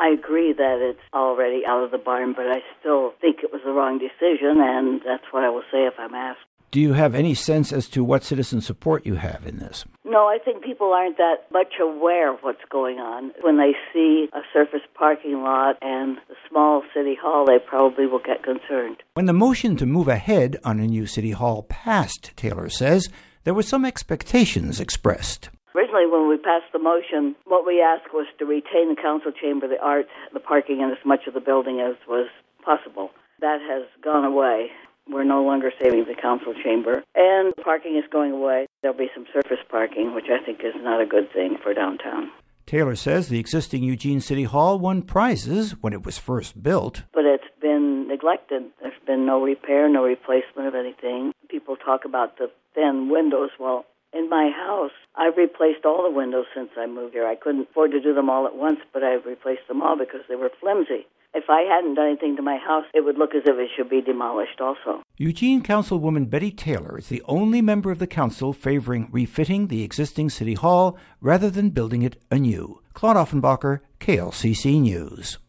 I agree that it's already out of the barn, but I still think it was the wrong decision, and that's what I will say if I'm asked. Do you have any sense as to what citizen support you have in this? No, I think people aren't that much aware of what's going on. When they see a surface parking lot and the small city hall, they probably will get concerned. When the motion to move ahead on a new city hall passed, Taylor says, there were some expectations expressed. Originally, when we passed the motion, what we asked was to retain the council chamber, the arts, the parking, and as much of the building as was possible. That has gone away. We're no longer saving the council chamber, and the parking is going away. There'll be some surface parking, which I think is not a good thing for downtown. Taylor says the existing Eugene City Hall won prizes when it was first built. But it's been neglected. There's been no repair, no replacement of anything. People talk about the thin windows. Well, in my house, I've replaced all the windows since I moved here. I couldn't afford to do them all at once, but I've replaced them all because they were flimsy. If I hadn't done anything to my house, it would look as if it should be demolished also. Eugene Councilwoman Betty Taylor is the only member of the council favoring refitting the existing City Hall rather than building it anew. Claude Offenbacher, KLCC News.